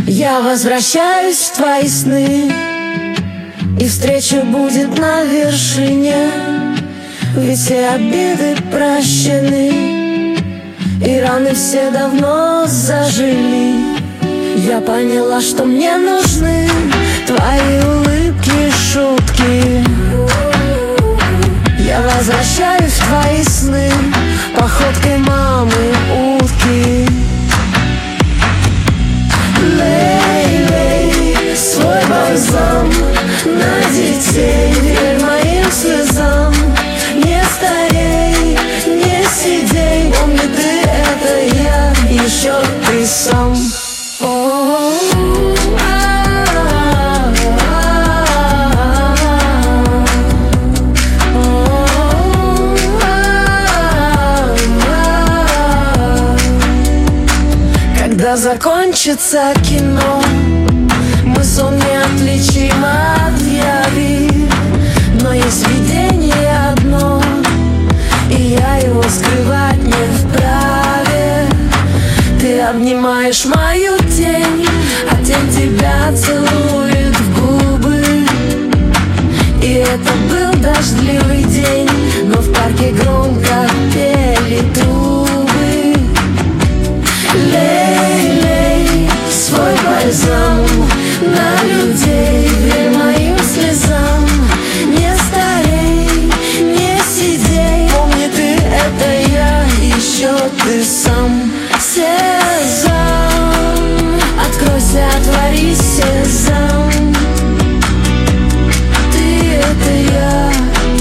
Я возвращаюсь в твои сны, и встреча будет на вершине. Ведь все обиды прощены, и раны все давно зажили. Я поняла, что мне нужны твои улыбки, шутки. Я возвращаюсь в твои сны походкой мамы утки. Лей свой бальзам на детей, верь моим слезам. Не старей, не сидей, помни, ты — это я, еще ты сам. Когда закончится кино, мы сон не отличим от яви. Но есть видение одно, и я его скрывать не вправе. Ты обнимаешь мою тень, а тень тебя целует в губы. И это был дождливый день, но в парке громко пели трубы. Лей свой бальзам на людей, верь моим слезам. Не старей, не сидей, помни, ты — это я, еще ты сам. Сезам, откройся, отвори сезам. Ты — это я,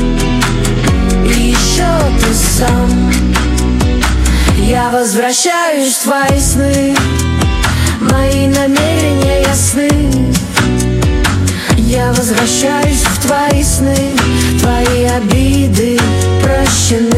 еще ты сам. Я возвращаюсь в твои сны, мои намерения ясны. Я возвращаюсь в твои сны, твои обиды прощены.